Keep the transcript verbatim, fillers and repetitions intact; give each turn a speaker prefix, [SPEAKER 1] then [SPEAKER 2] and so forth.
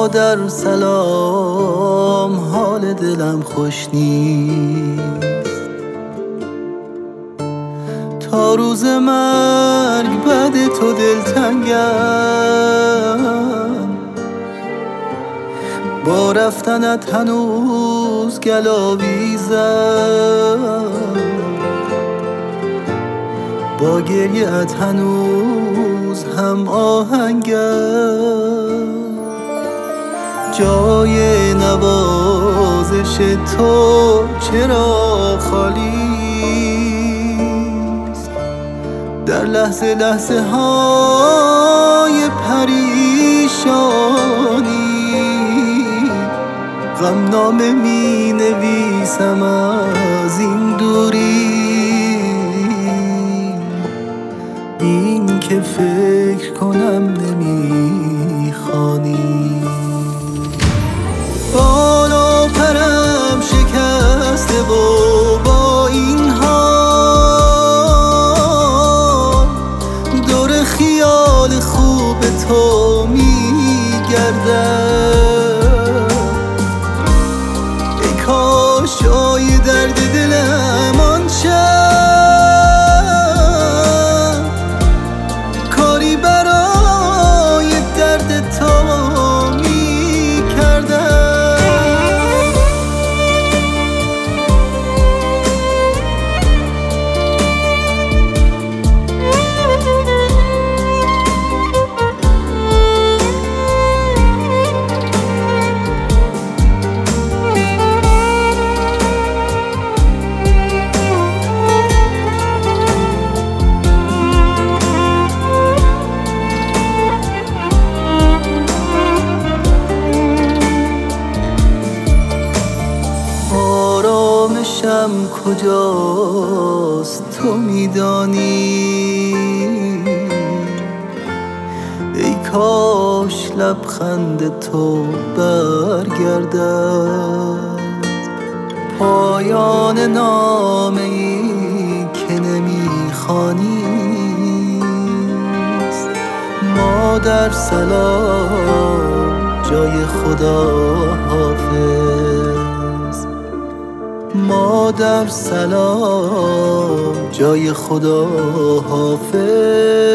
[SPEAKER 1] مادر سلام، حال دلم خوش نیست. تا روز مرگ بعد تو دلتنگم، با رفتنت هنوز گلاویزم، با گریه‌ات هنوز هم آهنگم. جای نوازش تو چرا خالیست؟ در لحظه لحظه های پریشانی غم نامه می نویسم از این دوری، این که فکر کنم نمی خوانی. بالا پرم شکسته و با این حال دور خیال خوب تو میگردم. ای کاش جای درد دلم آن شب کاری برای درد تو آرامشم کجاست تو میدانی؟ ای کاش لبخند تو برگردد، پایان نامه ای که نمیخوانیست. مادر سلام، جای خدا حافظ. مادر سلام، جای خدا حافظ.